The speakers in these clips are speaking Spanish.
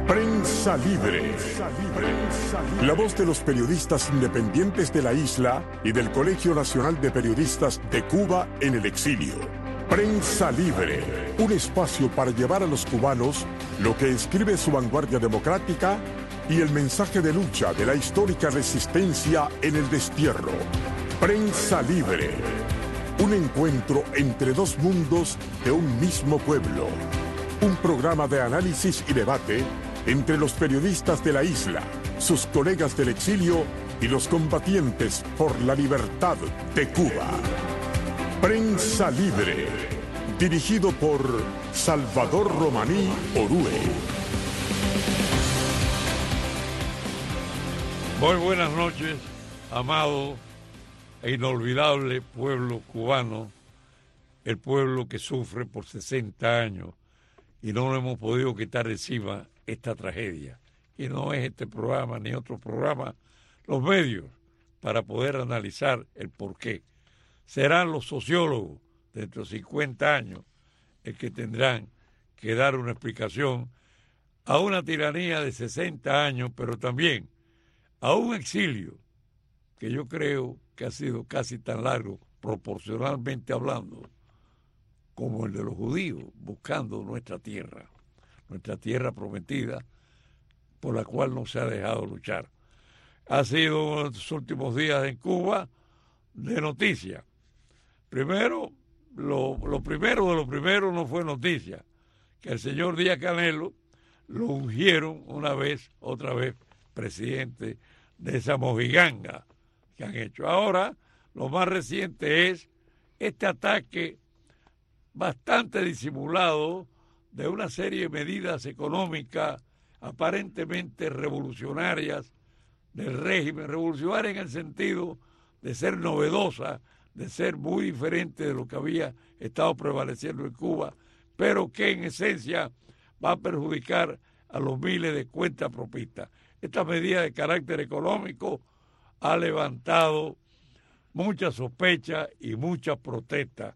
Prensa Libre. La voz de los periodistas independientes de la isla y del Colegio Nacional de Periodistas de Cuba en el exilio. Prensa Libre, un espacio para llevar a los cubanos lo que escribe su vanguardia democrática y el mensaje de lucha de la histórica resistencia en el destierro. Prensa Libre, un encuentro entre dos mundos de un mismo pueblo. Un programa de análisis y debate entre los periodistas de la isla, sus colegas del exilio y los combatientes por la libertad de Cuba. Prensa Libre, dirigido por Salvador Romaní Orue. Muy buenas noches, amado e inolvidable pueblo cubano, el pueblo que sufre por 60 años y no nos hemos podido quitar encima esta tragedia. Y no es este programa ni otro programa, los medios, para poder analizar el porqué. Serán los sociólogos dentro de 50 años el que tendrán que dar una explicación a una tiranía de 60 años, pero también a un exilio que yo creo que ha sido casi tan largo, proporcionalmente hablando, como el de los judíos, buscando nuestra tierra prometida, por la cual no se ha dejado luchar. Ha sido en los últimos días en Cuba de noticia. Primero, lo primero de lo primero no fue noticia, que el señor Díaz-Canel lo ungieron otra vez, presidente de esa mojiganga que han hecho. Ahora, lo más reciente es este ataque bastante disimulado de una serie de medidas económicas aparentemente revolucionarias del régimen, revolucionaria en el sentido de ser novedosa, de ser muy diferente de lo que había estado prevaleciendo en Cuba, pero que en esencia va a perjudicar a los miles de cuentapropistas. Esta medida de carácter económico ha levantado muchas sospechas y muchas protestas.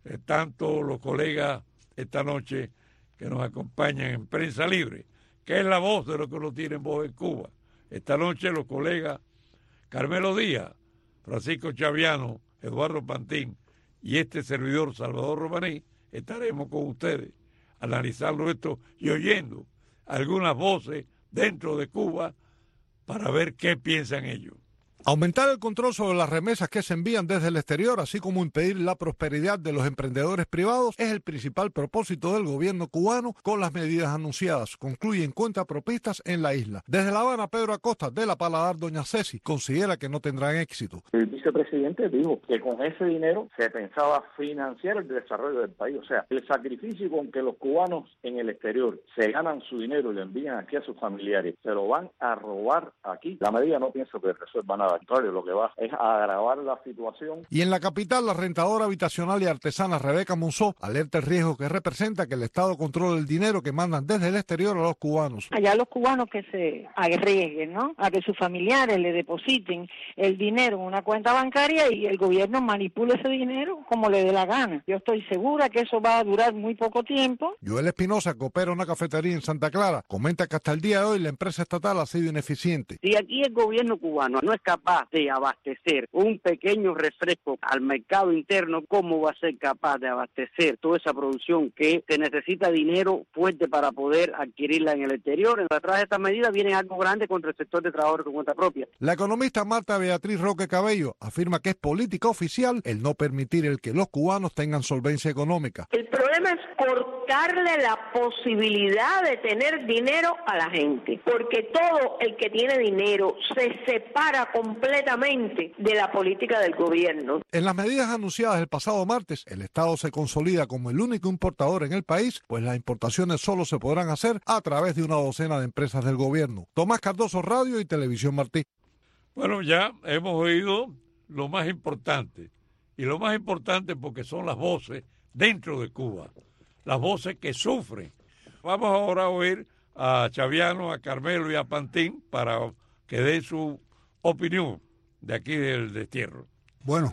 Tanto los colegas esta noche que nos acompañan en Prensa Libre, que es la voz de los que no tienen voz en Cuba. Esta noche los colegas Carmelo Díaz, Francisco Chaviano, Eduardo Pantín y este servidor Salvador Romaní estaremos con ustedes analizando esto y oyendo algunas voces dentro de Cuba para ver qué piensan ellos. Aumentar el control sobre las remesas que se envían desde el exterior, así como impedir la prosperidad de los emprendedores privados, es el principal propósito del gobierno cubano con las medidas anunciadas, concluyen cuentapropistas en la isla. Desde La Habana, Pedro Acosta, de La Paladar, doña Ceci, considera que no tendrán éxito. El vicepresidente dijo que con ese dinero se pensaba financiar el desarrollo del país. O sea, el sacrificio con que los cubanos en el exterior se ganan su dinero y lo envían aquí a sus familiares, se lo van a robar aquí. La medida no pienso que resuelva nada. Al contrario, lo que va es a agravar la situación. Y en la capital, la rentadora habitacional y artesana Rebeca Monzó alerta el riesgo que representa que el Estado controle el dinero que mandan desde el exterior a los cubanos. Allá los cubanos que se arriesguen, ¿no?, a que sus familiares le depositen el dinero en una cuenta bancaria y el gobierno manipule ese dinero como le dé la gana. Yo estoy segura que eso va a durar muy poco tiempo. Joel Espinosa, que opera una cafetería en Santa Clara, comenta que hasta el día de hoy la empresa estatal ha sido ineficiente. Si aquí el gobierno cubano no es capaz de abastecer un pequeño refresco al mercado interno, ¿cómo va a ser capaz de abastecer toda esa producción que se necesita dinero fuerte para poder adquirirla en el exterior? Detrás de esta medida viene algo grande contra el sector de trabajadores con cuenta propia. La economista Marta Beatriz Roque Cabello afirma que es política oficial el no permitir el que los cubanos tengan solvencia económica. El problema es cortarle la posibilidad de tener dinero a la gente, porque todo el que tiene dinero se separa completamente de la política del gobierno. En las medidas anunciadas el pasado martes, el Estado se consolida como el único importador en el país, pues las importaciones solo se podrán hacer a través de una docena de empresas del gobierno. Tomás Cardoso, Radio y Televisión Martí. Bueno, ya hemos oído lo más importante, y lo más importante porque son las voces dentro de Cuba, las voces que sufren. Vamos ahora a oír a Chaviano, a Carmelo y a Pantín para que den su opinión de aquí del destierro. Bueno,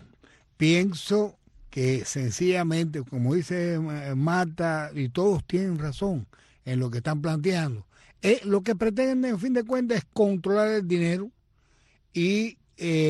pienso que sencillamente, como dice Marta, y todos tienen razón en lo que están planteando, Lo que pretenden, en fin de cuentas, es controlar el dinero y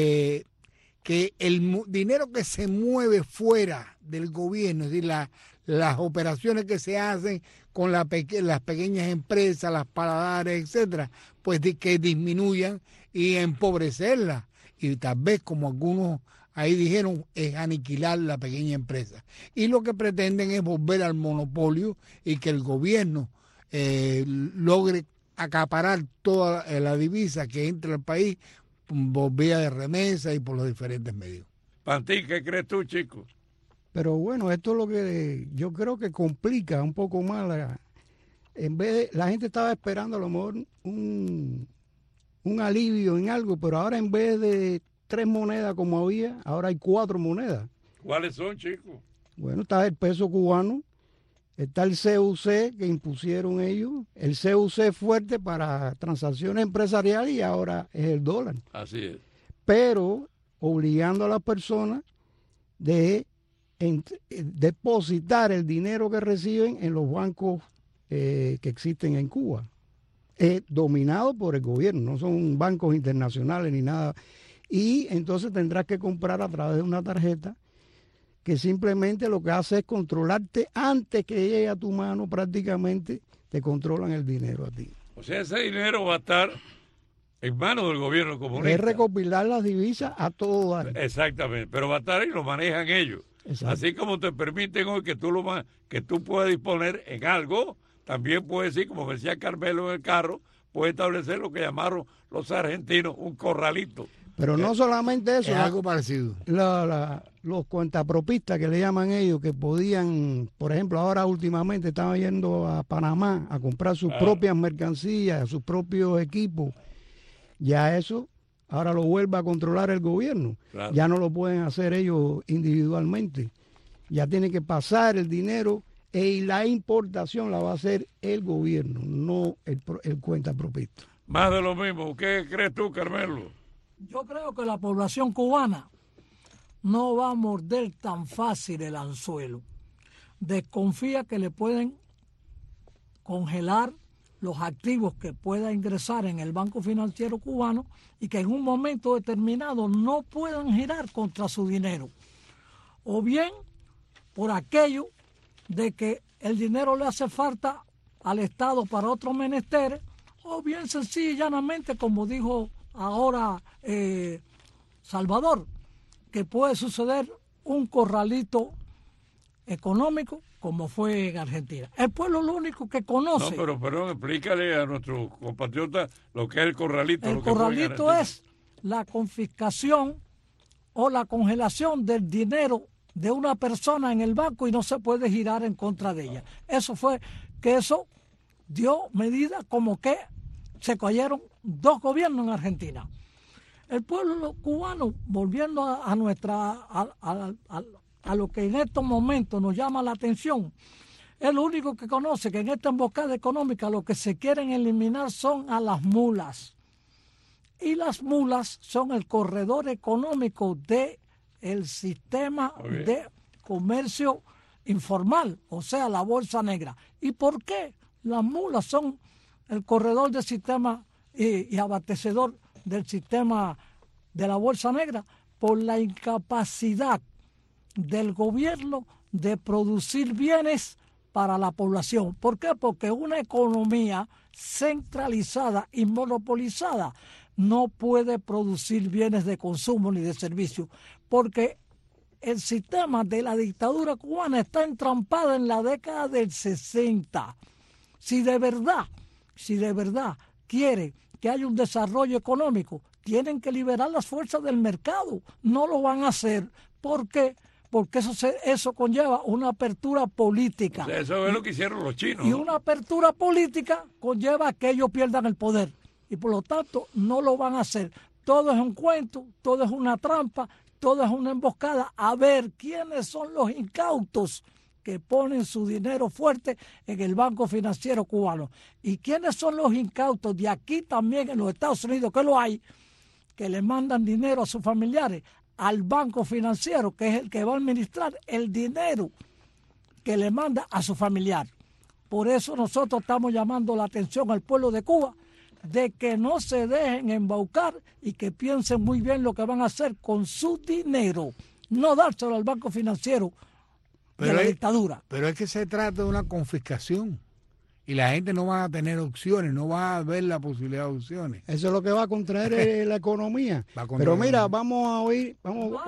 que el dinero que se mueve fuera del gobierno, es decir, las operaciones que se hacen con las pequeñas empresas, las paladares, etcétera, pues que disminuyan y empobrecerlas. Y tal vez, como algunos ahí dijeron, es aniquilar la pequeña empresa. Y lo que pretenden es volver al monopolio y que el gobierno logre acaparar toda la divisa que entra al país por vía de remesa y por los diferentes medios. Pantín, ¿qué crees tú, chico? Pero bueno, esto es lo que yo creo que complica un poco más. En vez de, la gente estaba esperando a lo mejor un alivio en algo, pero ahora en vez de 3 monedas como había, ahora hay 4 monedas. ¿Cuáles son, chicos? Bueno, está el peso cubano, está el CUC que impusieron ellos, el CUC fuerte para transacciones empresariales y ahora es el dólar. Así es. Pero obligando a las personas de depositar el dinero que reciben en los bancos que existen en Cuba. Es dominado por el gobierno, no son bancos internacionales ni nada. Y entonces tendrás que comprar a través de una tarjeta que simplemente lo que hace es controlarte antes que llegue a tu mano, prácticamente te controlan el dinero a ti. O sea, ese dinero va a estar en manos del gobierno comunista. Es recopilar las divisas a todo dar. Exactamente, pero va a estar y lo manejan ellos. Exacto. Así como te permiten hoy que tú puedas disponer en algo, también puedes decir, como decía Carmelo en el carro, puede establecer lo que llamaron los argentinos un corralito. Pero no solamente eso. Es algo parecido. Los cuentapropistas que le llaman ellos, que podían, por ejemplo, ahora últimamente estaban yendo a Panamá a comprar sus propias mercancías, sus propios equipos. Ya eso ahora lo vuelve a controlar el gobierno. Claro. Ya no lo pueden hacer ellos individualmente. Ya tiene que pasar el dinero y la importación la va a hacer el gobierno, no el cuentapropista. Más de lo mismo. ¿Qué crees tú, Carmelo? Yo creo que la población cubana no va a morder tan fácil el anzuelo. Desconfía que le pueden congelar los activos que pueda ingresar en el Banco Financiero Cubano y que en un momento determinado no puedan girar contra su dinero. O bien por aquello de que el dinero le hace falta al Estado para otros menesteres, o bien sencillo y llanamente, como dijo ahora Salvador, que puede suceder un corralito económico como fue en Argentina. El pueblo lo único que conoce... No, pero perdón, explícale a nuestros compatriotas lo que es el corralito. El corralito es la confiscación o la congelación del dinero de una persona en el banco y no se puede girar en contra de ella. Eso dio medidas como que se cayeron 2 gobiernos en Argentina. El pueblo cubano, volviendo a lo que en estos momentos nos llama la atención, es lo único que conoce que en esta emboscada económica lo que se quieren eliminar son a las mulas. Y las mulas son el corredor económico del sistema de comercio informal, o sea, la bolsa negra. ¿Y por qué las mulas son el corredor del sistema y abastecedor del sistema de la bolsa negra? Por la incapacidad del gobierno de producir bienes para la población. ¿Por qué? Porque una economía centralizada y monopolizada no puede producir bienes de consumo ni de servicio, porque el sistema de la dictadura cubana está entrampado en la década del 60. Si de verdad quiere que haya un desarrollo económico, tienen que liberar las fuerzas del mercado. No lo van a hacer. ¿Por qué? Porque eso conlleva una apertura política. O sea, eso es lo que hicieron los chinos. Y una apertura política conlleva que ellos pierdan el poder. Y por lo tanto no lo van a hacer. Todo es un cuento, todo es una trampa, todo es una emboscada. A ver quiénes son los incautos que ponen su dinero fuerte en el Banco Financiero Cubano. Y quiénes son los incautos de aquí también en los Estados Unidos, que lo hay, que le mandan dinero a sus familiares al Banco Financiero, que es el que va a administrar el dinero que le manda a su familiar. Por eso nosotros estamos llamando la atención al pueblo de Cuba de que no se dejen embaucar y que piensen muy bien lo que van a hacer con su dinero, no dárselo al banco financiero de la dictadura. Pero es que se trata de una confiscación y la gente no va a tener opciones, no va a ver la posibilidad de opciones. Eso es lo que va a contraer la economía. Pero mira, vamos a oír, vamos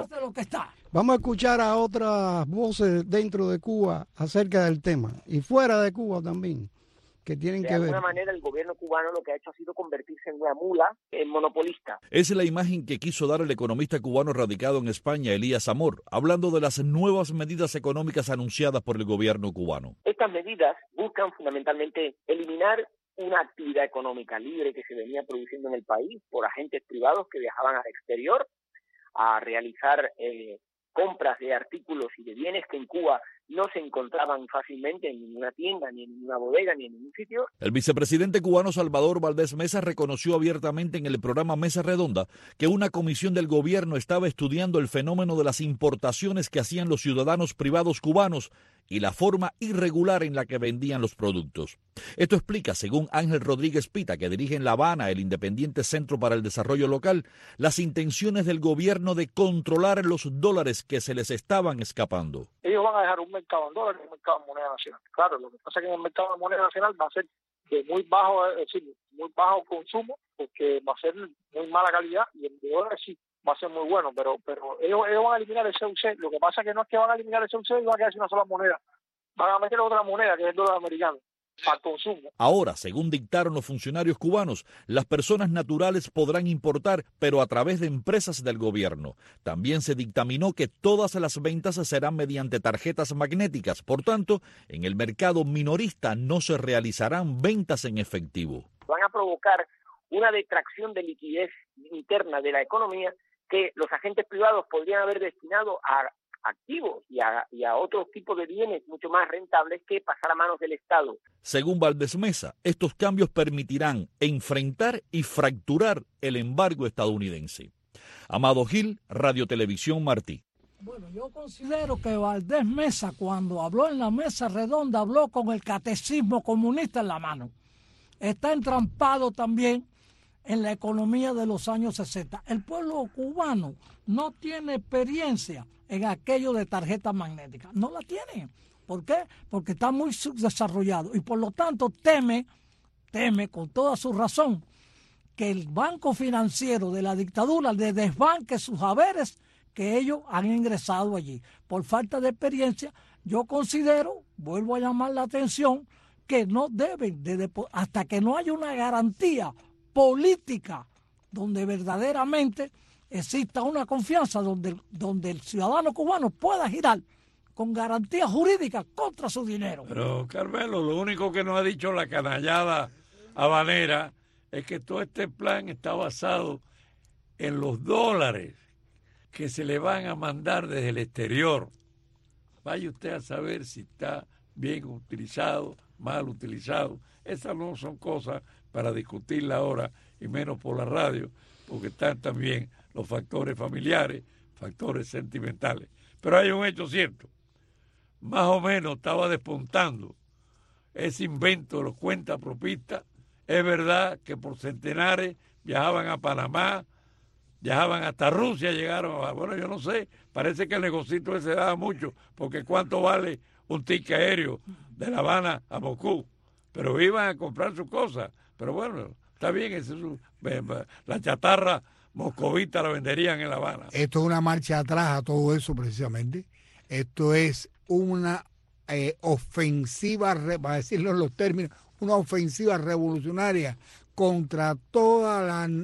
a escuchar a otras voces dentro de Cuba acerca del tema y fuera de Cuba también, que tienen que ver. De alguna manera el gobierno cubano lo que ha hecho ha sido convertirse en una mula, en monopolista. Esa es la imagen que quiso dar el economista cubano radicado en España, Elías Amor, hablando de las nuevas medidas económicas anunciadas por el gobierno cubano. Estas medidas buscan fundamentalmente eliminar una actividad económica libre que se venía produciendo en el país por agentes privados que viajaban al exterior a realizar compras de artículos y de bienes que en Cuba no se encontraban fácilmente en ninguna tienda, ni en ninguna bodega, ni en ningún sitio. El vicepresidente cubano Salvador Valdés Mesa reconoció abiertamente en el programa Mesa Redonda que una comisión del gobierno estaba estudiando el fenómeno de las importaciones que hacían los ciudadanos privados cubanos y la forma irregular en la que vendían los productos. Esto explica, según Ángel Rodríguez Pita, que dirige en La Habana el Independiente Centro para el Desarrollo Local, las intenciones del gobierno de controlar los dólares que se les estaban escapando. Ellos van a dejar un mercado en dólares y un mercado en moneda nacional. Claro, lo que pasa es que en el mercado de moneda nacional va a ser de muy bajo, es decir, muy bajo consumo, porque va a ser muy mala calidad, y el de dólares sí va a ser muy bueno, pero ellos van a eliminar el CUC. Lo que pasa es que no es que van a eliminar el CUC y van a quedarse una sola moneda. Van a meter otra moneda, que es el dólar americano, para consumo. Ahora, según dictaron los funcionarios cubanos, las personas naturales podrán importar, pero a través de empresas del gobierno. También se dictaminó que todas las ventas serán mediante tarjetas magnéticas. Por tanto, en el mercado minorista no se realizarán ventas en efectivo. Van a provocar una detracción de liquidez interna de la economía que los agentes privados podrían haber destinado a activos y a otros tipos de bienes mucho más rentables que pasar a manos del Estado. Según Valdés Mesa, estos cambios permitirán enfrentar y fracturar el embargo estadounidense. Amado Gil, Radio Televisión Martí. Bueno, yo considero que Valdés Mesa, cuando habló en la mesa redonda, habló con el catecismo comunista en la mano. Está entrampado también en la economía de los años 60. El pueblo cubano no tiene experiencia en aquello de tarjetas magnéticas. No la tiene. ¿Por qué? Porque está muy subdesarrollado y por lo tanto teme con toda su razón que el banco financiero de la dictadura le desbanque sus haberes que ellos han ingresado allí. Por falta de experiencia, yo considero, vuelvo a llamar la atención, que no deben, hasta que no haya una garantía política donde verdaderamente exista una confianza, donde el ciudadano cubano pueda girar con garantía jurídica contra su dinero. Pero, Carmelo, lo único que nos ha dicho la canallada habanera es que todo este plan está basado en los dólares que se le van a mandar desde el exterior. Vaya usted a saber si está bien utilizado, mal utilizado. Esas no son cosas para discutirla ahora, y menos por la radio, porque están también los factores familiares, factores sentimentales. Pero hay un hecho cierto. Más o menos estaba despuntando ese invento de los cuentapropistas. Es verdad que por centenares viajaban a Panamá, viajaban hasta Rusia, llegaron a... Bueno, yo no sé, parece que el negocito ese daba mucho, porque ¿cuánto vale un ticket aéreo de La Habana a Moscú? Pero iban a comprar sus cosas. Pero bueno, está bien, la chatarra moscovita la venderían en La Habana. Esto es una marcha atrás a todo eso precisamente. Esto es una ofensiva, para decirlo en los términos, una ofensiva revolucionaria contra toda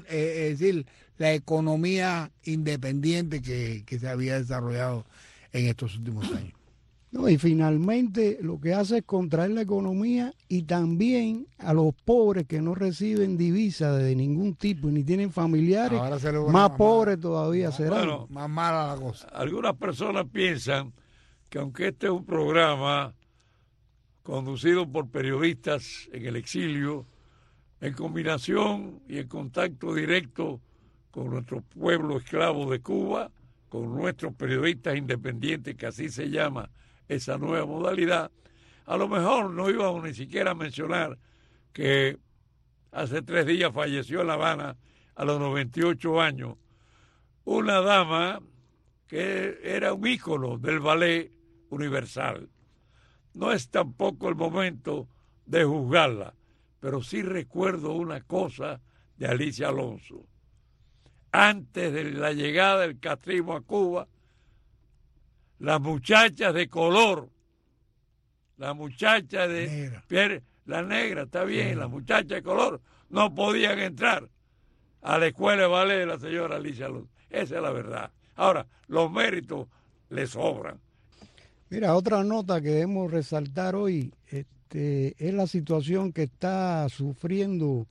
la economía independiente que se había desarrollado en estos últimos años. No, y finalmente lo que hace es contraer la economía y también a los pobres que no reciben divisas de ningún tipo y ni tienen familiares, más pobres todavía serán. Bueno, más mala la cosa. Algunas personas piensan que aunque este es un programa conducido por periodistas en el exilio, en combinación y en contacto directo con nuestro pueblo esclavo de Cuba, con nuestros periodistas independientes, que así se llama esa nueva modalidad, A lo mejor no íbamos ni siquiera a mencionar que hace 3 días falleció en La Habana a los 98 años una dama que era un ícono del ballet universal. No es tampoco el momento de juzgarla, pero sí recuerdo una cosa de Alicia Alonso. Antes de la llegada del castrismo a Cuba, las muchachas de color, la muchacha de piel, la negra, está bien, sí. Las muchachas de color no podían entrar a la escuela de ballet de la señora Alicia Alonso. Esa es la verdad. Ahora, los méritos le sobran. Mira, otra nota que debemos resaltar hoy es la situación que está sufriendo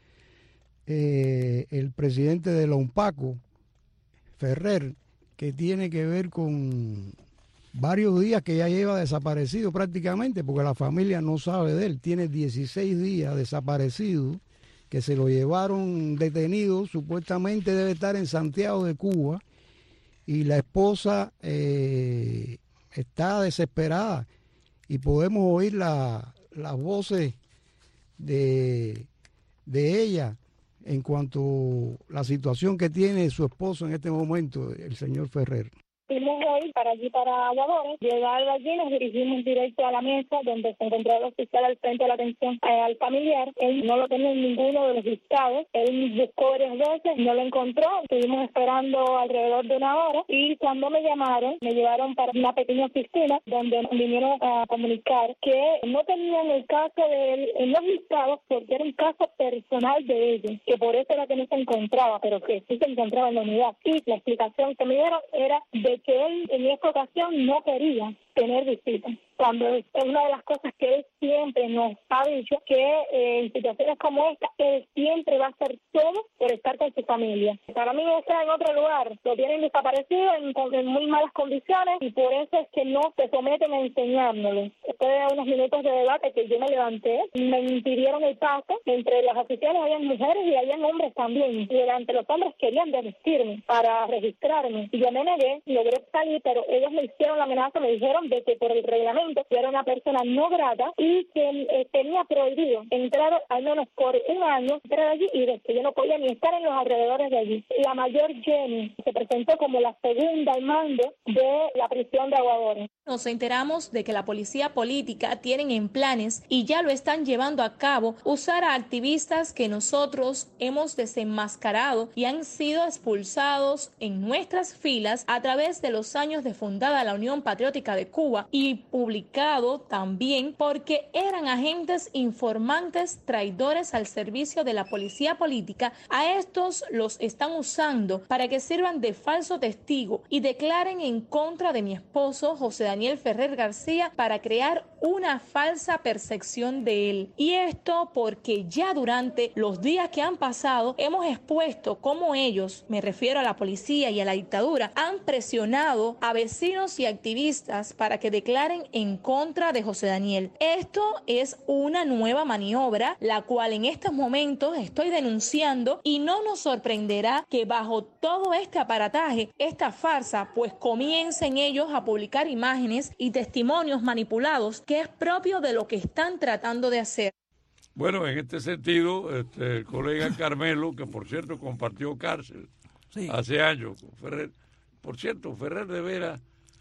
el presidente de la UNPACO, Ferrer, que tiene que ver con varios días que ya lleva desaparecido prácticamente, porque la familia no sabe de él. Tiene 16 días desaparecido, que se lo llevaron detenido, supuestamente debe estar en Santiago de Cuba, y la esposa está desesperada, y podemos oír las voces de ella en cuanto a la situación que tiene su esposo en este momento, el señor Ferrer. Fuimos hoy para Aguadores. Llegado allí nos dirigimos directo a la mesa donde se encontraba el oficial al frente de la atención al familiar. Él no lo tenía en ninguno de los listados. Él buscó varias veces, no lo encontró. Estuvimos esperando alrededor de 1 hora y cuando me llamaron, me llevaron para una pequeña oficina donde vinieron a comunicar que no tenían el caso de él en los listados porque era un caso personal de ellos, que por eso era que no se encontraba, pero que sí se encontraba en la unidad. Y la explicación que me dieron era de que él en esta ocasión no quería tener visitas. Cuando es una de las cosas que él siempre nos ha dicho, que en situaciones como esta, él siempre va a hacer todo por estar con su familia. Para mí está en otro lugar, lo tienen desaparecido en muy malas condiciones y por eso es que no se someten a enseñárnoslo. Después de unos minutos de debate que yo me levanté, me impidieron el paso. Entre los oficiales habían mujeres y habían hombres también. Y delante los hombres querían desistirme para registrarme. Y yo me negué, logré salir, pero ellos me hicieron la amenaza, me dijeron de que por el reglamento yo era una persona no grata y que tenía prohibido entrar al menos por 1 año, entrar allí y de que yo no podía ni estar en los alrededores de allí. La mayor Jenny se presentó como la segunda al mando de la prisión de Aguadores. Nos enteramos de que la policía política tienen en planes y ya lo están llevando a cabo usar a activistas que nosotros hemos desenmascarado y han sido expulsados en nuestras filas a través de los años de fundada la Unión Patriótica de Cuba y publicado también porque eran agentes informantes traidores al servicio de la policía política. A estos los están usando para que sirvan de falso testigo y declaren en contra de mi esposo José Daniel Ferrer García para crear una falsa percepción de él. Y esto porque ya durante los días que han pasado hemos expuesto cómo ellos, me refiero a la policía y a la dictadura, han presionado a vecinos y activistas para que declaren en contra de José Daniel. Esto es una nueva maniobra, la cual en estos momentos estoy denunciando y no nos sorprenderá que bajo todo este aparataje, esta farsa, pues comiencen ellos a publicar imágenes y testimonios manipulados que es propio de lo que están tratando de hacer. Bueno, en este sentido, el colega Carmelo, que por cierto compartió cárcel hace años con Ferrer, por cierto, Ferrer de Vera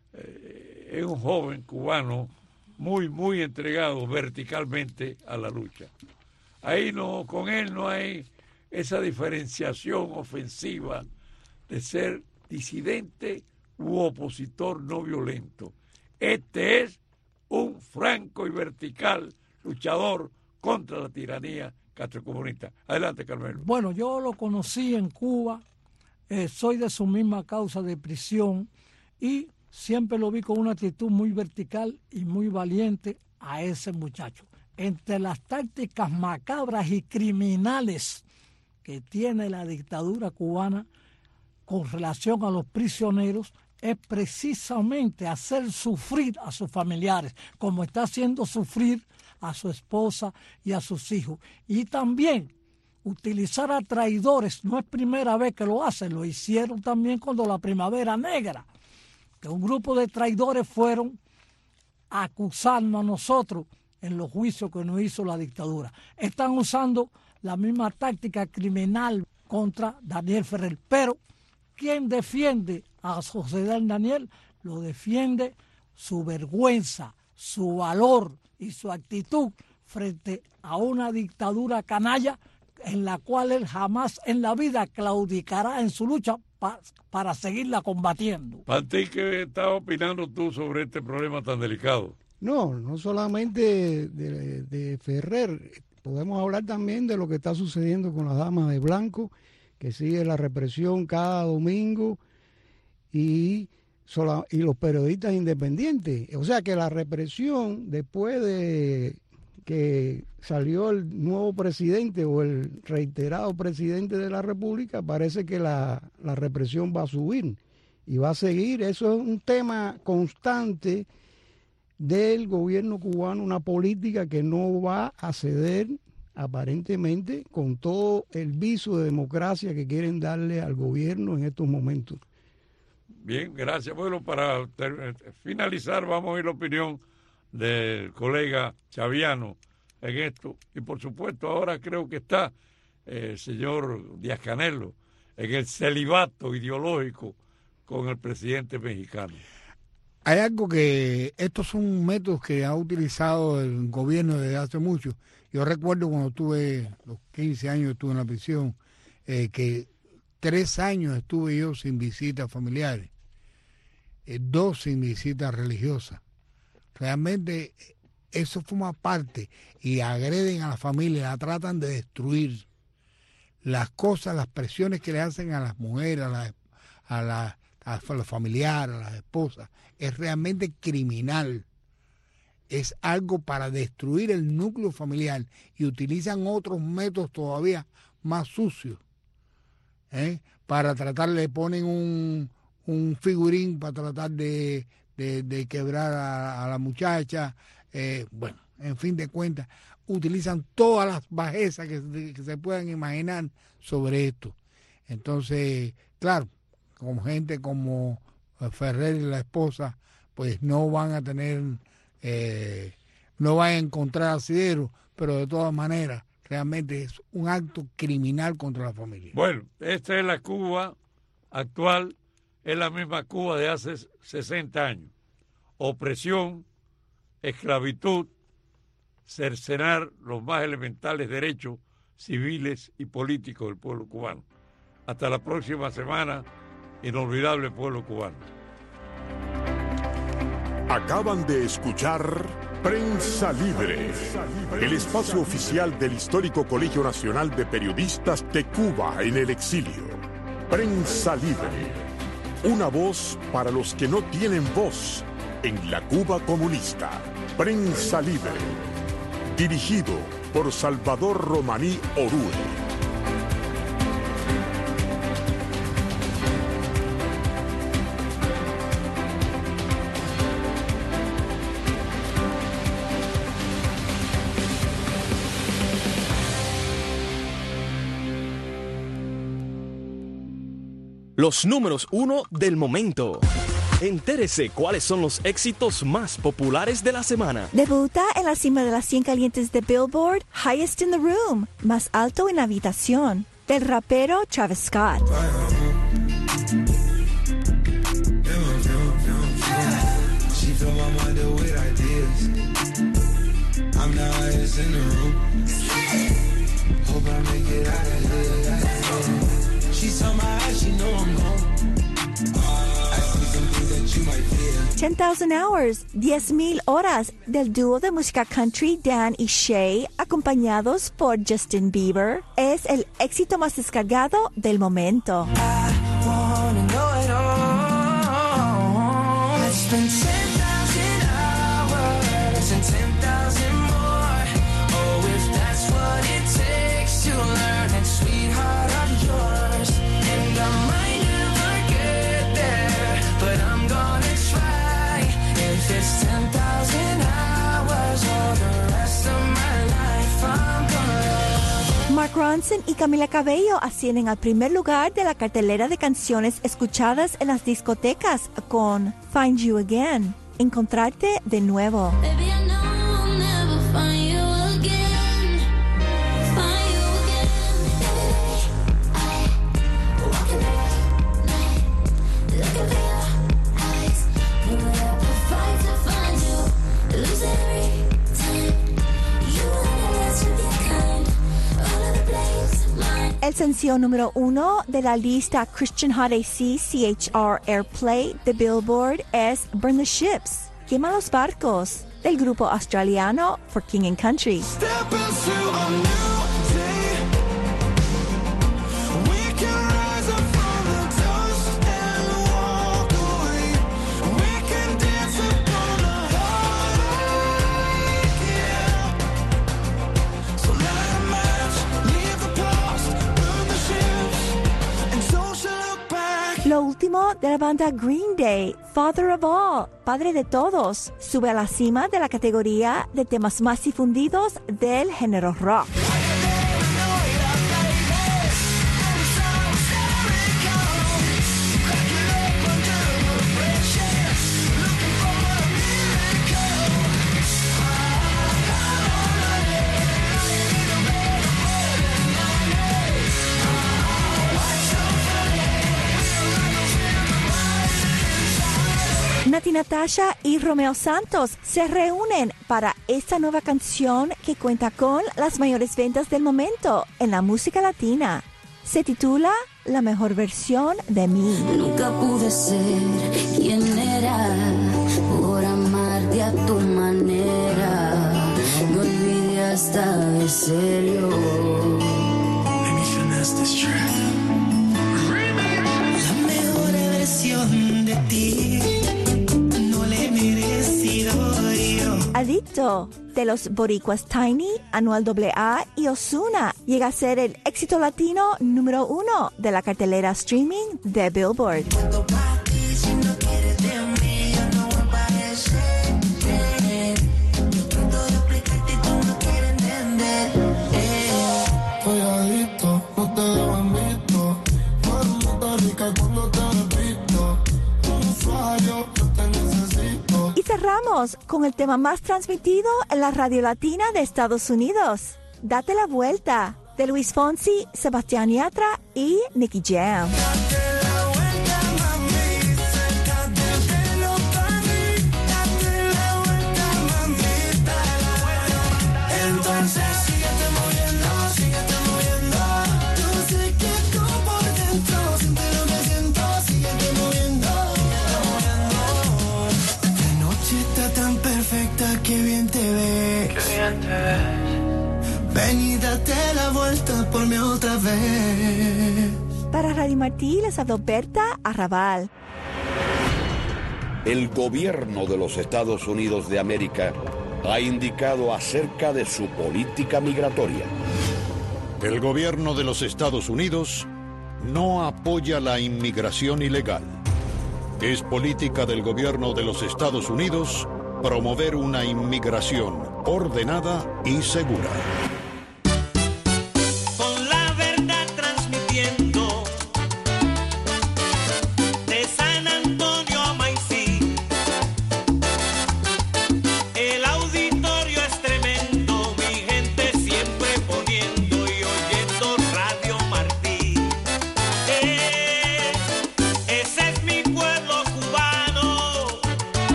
es un joven cubano muy entregado verticalmente a la lucha. Ahí no, con él no hay esa diferenciación ofensiva de ser disidente u opositor no violento. Este es un franco y vertical luchador contra la tiranía castrocomunista. Adelante, Carmelo. Bueno, yo lo conocí en Cuba, soy de su misma causa de prisión y siempre lo vi con una actitud muy vertical y muy valiente a ese muchacho. Entre las tácticas macabras y criminales que tiene la dictadura cubana con relación a los prisioneros es precisamente hacer sufrir a sus familiares, como está haciendo sufrir a su esposa y a sus hijos. Y también utilizar a traidores, no es primera vez que lo hacen, lo hicieron también cuando la Primavera Negra, que un grupo de traidores fueron acusarnos a nosotros en los juicios que nos hizo la dictadura. Están usando la misma táctica criminal contra Daniel Ferrer, pero ¿quién defiende a José Daniel? Lo defiende su vergüenza, su valor y su actitud frente a una dictadura canalla en la cual él jamás en la vida claudicará en su lucha para seguirla combatiendo. Panti, ¿qué estás opinando tú sobre este problema tan delicado? No solamente de Ferrer, podemos hablar también de lo que está sucediendo con las damas de blanco, que sigue la represión cada domingo, y los periodistas independientes. O sea que la represión, después de que salió el nuevo presidente o el reiterado presidente de la República, parece que la represión va a subir y va a seguir. Eso es un tema constante del gobierno cubano, una política que no va a ceder aparentemente con todo el viso de democracia que quieren darle al gobierno en estos momentos. Bien, gracias. Bueno, para finalizar vamos a oír la opinión del colega Chaviano en esto. Y por supuesto ahora creo que está el señor Díaz-Canel en el celibato ideológico con el presidente mexicano. Hay algo que estos son métodos que ha utilizado el gobierno desde hace mucho. Yo recuerdo cuando tuve los 15 años, estuve en la prisión, que 3 años estuve yo sin visitas familiares, 2 sin visitas religiosas. Realmente eso forma parte y agreden a la familia, la tratan de destruir. Las cosas, las presiones que le hacen a las mujeres, a los familiares, a las esposas, es realmente criminal. Es algo para destruir el núcleo familiar y utilizan otros métodos todavía más sucios. Para tratar, le ponen un figurín para tratar de quebrar a la muchacha. Bueno, en fin de cuentas, utilizan todas las bajezas que se puedan imaginar sobre esto. Entonces, claro, como gente como Ferrer y la esposa, pues no van a tener, no van a encontrar asidero, pero de todas maneras, realmente es un acto criminal contra la familia. Bueno, esta es la Cuba actual, es la misma Cuba de hace 60 años. Opresión, esclavitud, cercenar los más elementales derechos civiles y políticos del pueblo cubano. Hasta la próxima semana, inolvidable pueblo cubano. Acaban de escuchar Prensa Libre, el espacio oficial del histórico Colegio Nacional de Periodistas de Cuba en el exilio. Prensa Libre, una voz para los que no tienen voz en la Cuba comunista. Prensa Libre, dirigido por Salvador Romaní Orue. Los números 1 del momento. Entérese cuáles son los éxitos más populares de la semana. Debuta en la cima de las 100 calientes de Billboard, Highest in the Room, más alto en la habitación, del rapero Travis Scott. $10,000 Hours, 10,000 horas del dúo de música country Dan y Shay, acompañados por Justin Bieber, es el éxito más descargado del momento. Mark Ronson y Camila Cabello ascienden al primer lugar de la cartelera de canciones escuchadas en las discotecas con Find You Again. encontrarte de nuevo. El sencillo número 1 de la lista Christian Hot AC CHR Airplay de Billboard es Burn the Ships, Quema los Barcos, del grupo australiano For King and Country. Lo último de la banda Green Day, Father of All, Padre de Todos, sube a la cima de la categoría de temas más difundidos del género rock. Nati Natasha y Romeo Santos se reúnen para esta nueva canción que cuenta con las mayores ventas del momento en la música latina. Se titula La mejor versión de mí. Nunca pude ser quien era por amarte a tu manera. Me olvidé hasta de serio. La mejor versión de ti. Adicto, de los boricuas Tiny, Anuel AA y Ozuna, llega a ser el éxito latino número 1 de la cartelera streaming de Billboard. Cerramos con el tema más transmitido en la radio latina de Estados Unidos, Date la Vuelta, de Luis Fonsi, Sebastián Yatra y Nicky Jam. Entonces síguete moviendo, yo sé que tú por dentro sientes lo que siento, síguete moviendo. La noche está tan perfecta, que bien te ves, ven y date la vuelta por mí otra vez. Para Radio Martí les habló Berta Arrabal. El gobierno de los Estados Unidos de América ha indicado acerca de su política migratoria. El gobierno de los Estados Unidos no apoya la inmigración ilegal. Es política del gobierno de los Estados Unidos promover una inmigración ordenada y segura.